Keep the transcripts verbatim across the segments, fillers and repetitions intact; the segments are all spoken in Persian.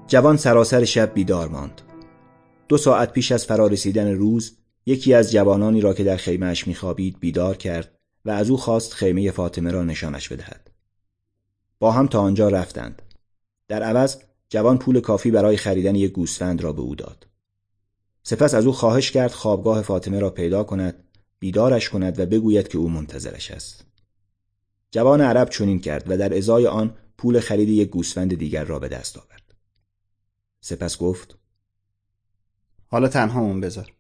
جوان سراسر شب بیدار ماند. دو ساعت پیش از فرارسیدن روز یکی از جوانانی را که در خیمه‌اش می‌خوابید بیدار کرد و از او خواست خیمه فاطمه را نشانش بدهد. با هم تا آنجا رفتند. در عوض جوان پول کافی برای خریدن یک گوسفند را به او داد. سپس از او خواهش کرد خوابگاه فاطمه را پیدا کند، بیدارش کند و بگوید که او منتظرش است. جوان عرب چنین کرد و در ازای آن پول خرید یک گوسفند دیگر را به دست آورد. سپس گفت: حالا تنهامون بذار.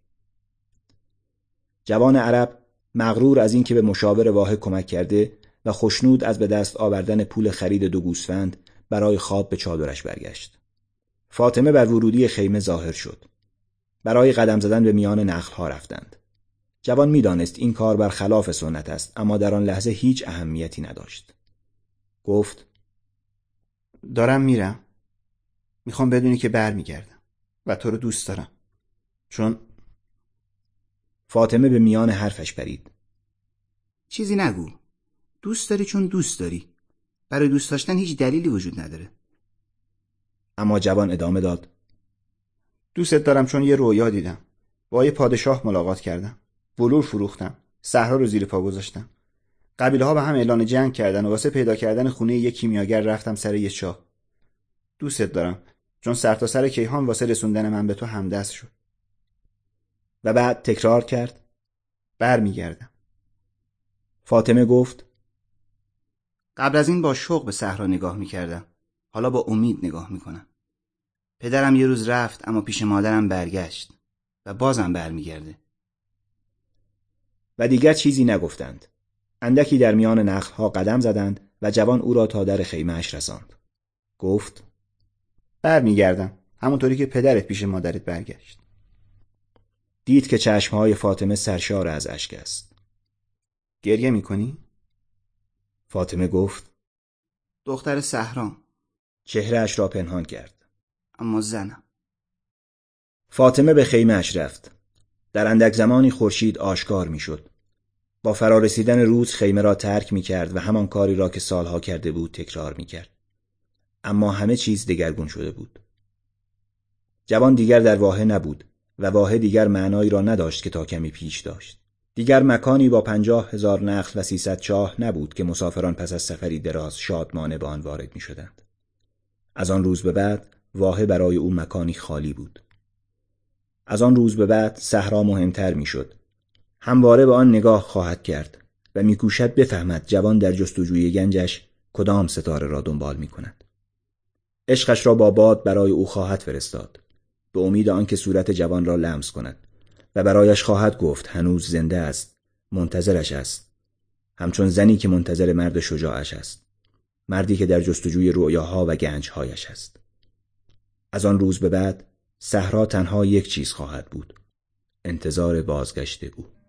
جوان عرب مغرور از اینکه به مشاور واحد کمک کرده و خوشنود از به دست آوردن پول خرید دو گوسفند برای خواب به چادرش برگشت. فاطمه بر ورودی خیمه ظاهر شد. برای قدم زدن به میان نخل‌ها رفتند. جوان می‌دانست این کار برخلاف سنت است، اما در آن لحظه هیچ اهمیتی نداشت. گفت: دارم میرم. میخوام بدونی که برمیگردم و تو رو دوست دارم. چون فاطمه به میان حرفش پرید: چیزی نگو. دوست داری چون دوست داری. برای دوست داشتن هیچ دلیلی وجود نداره. اما جوان ادامه داد: دوستت دارم چون یه رویا دیدم. با یه پادشاه ملاقات کردم. بلور فروختم. صحرا رو زیر پا گذاشتم. قبیله ها به هم اعلان جنگ کردن و واسه پیدا کردن خونه یک کیمیاگر رفتم سر یه چاه. دوستت دارم چون سر تا سر کیهان واسه رسوندن من به تو همدست شد. و بعد تکرار کرد: برمیگردم. فاطمه گفت: قبل از این با شوق به صحرا نگاه میکردم. حالا با امید نگاه میکنم. پدرم یه روز رفت اما پیش مادرم برگشت و بازم برمیگرده. و دیگر چیزی نگفتند. اندکی در میان نخل‌ها قدم زدند و جوان او را تا در خیمه‌اش رساند. گفت: برمیگردم همونطوری که پدرت پیش مادرت برگشت. دید که چشمهای فاطمه سرشار از اشک است. گریه میکنی؟ فاطمه گفت: دختر صحرام. چهره‌اش را پنهان کرد. اما زنم. فاطمه به خیمه‌اش رفت. در اندک زمانی خورشید آشکار میشد. با فرارسیدن روز خیمه را ترک میکرد و همان کاری را که سالها کرده بود تکرار میکرد. اما همه چیز دگرگون شده بود. جوان دیگر در واحه نبود و واحه دیگر معنایی را نداشت که تا کمی پیش داشت. دیگر مکانی با پنجاه هزار نخل و سیصد چاه نبود که مسافران پس از سفری دراز شادمانه به آن وارد می شدند. از آن روز به بعد واحه برای او مکانی خالی بود. از آن روز به بعد صحرا مهمتر می شد. همواره به آن نگاه خواهد کرد و می کوشد بفهمد جوان در جستجوی گنجش کدام ستاره را دنبال می کند. عشقش را با باد برای او خواهد فرستاد، به امید آنکه صورت جوان را لمس کند و برایش خواهد گفت هنوز زنده است، منتظرش است، همچون زنی که منتظر مرد شجاعش است، مردی که در جستجوی رؤیاها و گنجهایش است. از آن روز به بعد صحرا تنها یک چیز خواهد بود: انتظار بازگشت او.